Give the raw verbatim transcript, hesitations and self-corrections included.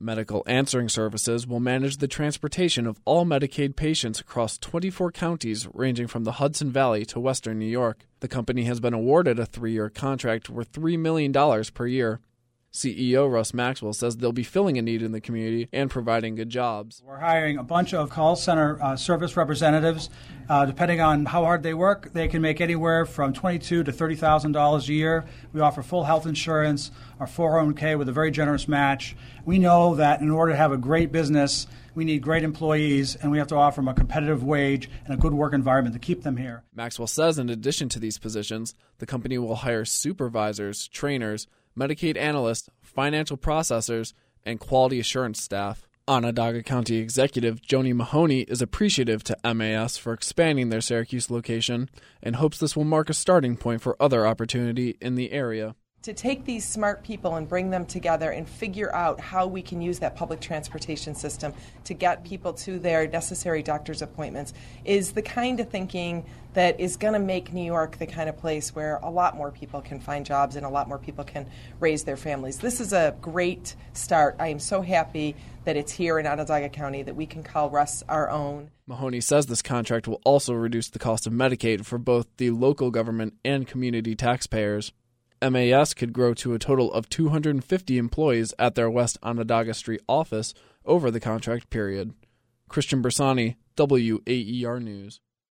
Medical Answering Services will manage the transportation of all Medicaid patients across twenty-four counties ranging from the Hudson Valley to western New York. The company has been awarded a three-year contract worth three million dollars per year. C E O Russ Maxwell says they'll be filling a need in the community and providing good jobs. We're hiring a bunch of call center uh, service representatives. Uh, depending on how hard they work, they can make anywhere from twenty-two thousand to thirty thousand dollars a year. We offer full health insurance, our four oh one k with a very generous match. We know that in order to have a great business, we need great employees, and we have to offer them a competitive wage and a good work environment to keep them here. Maxwell says in addition to these positions, the company will hire supervisors, trainers, Medicaid analysts, financial processors, and quality assurance staff. Onondaga County Executive Joni Mahoney is appreciative to M A S for expanding their Syracuse location and hopes this will mark a starting point for other opportunity in the area. To take these smart people and bring them together and figure out how we can use that public transportation system to get people to their necessary doctor's appointments is the kind of thinking that is going to make New York the kind of place where a lot more people can find jobs and a lot more people can raise their families. This is a great start. I am so happy that it's here in Onondaga County, that we can call Russ our own. Mahoney says this contract will also reduce the cost of Medicaid for both the local government and community taxpayers. M A S could grow to a total of two hundred fifty employees at their West Onondaga Street office over the contract period. Christian Bersani, W A E R News.